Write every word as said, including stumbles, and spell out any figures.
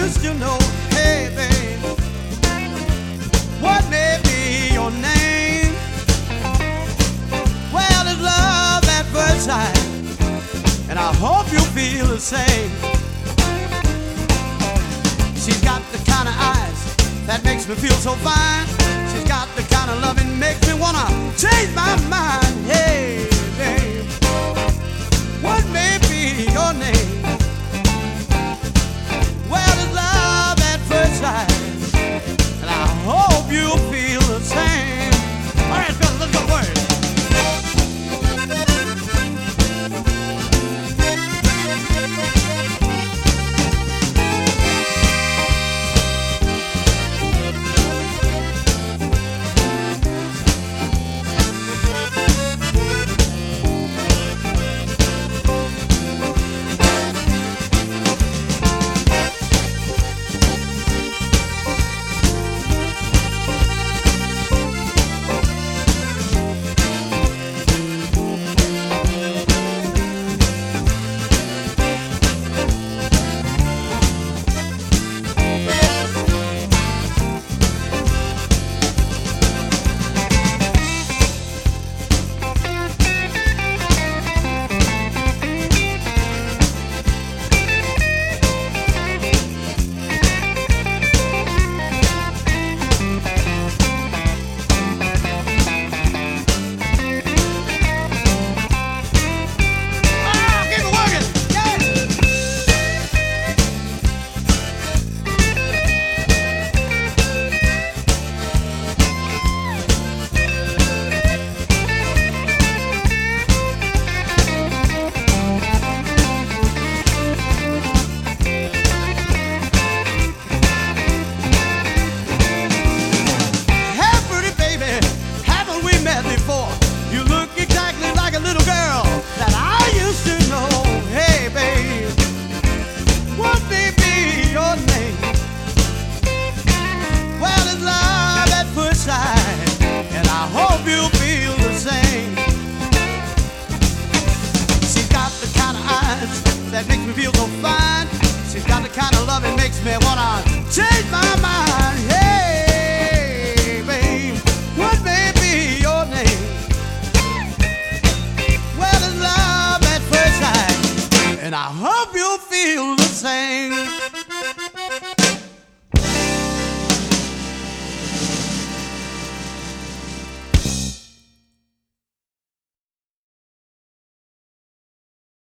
used to know. Hey, babe, what may be your name? Well, it's love at first sight, and I hope you feel the same. She's got the kind of eyes that makes me feel so fine. She's got the kind of loving makes me wanna change my mind. Hey, babe, what may be your name? Well, it's love at first sight, and I hope you feel the same. All right, fellas, let's go for it. Before. You look exactly like a little girl that I used to know. Hey, babe, what may be your name? Well, it's love at first sight, and I hope you feel the same. She's got the kind of eyes that makes me feel so fine. She's got the kind of love that makes me wanna change my mind. Hey, babe, what may be your name? Well, it's love at first sight, and I hope you feel the same.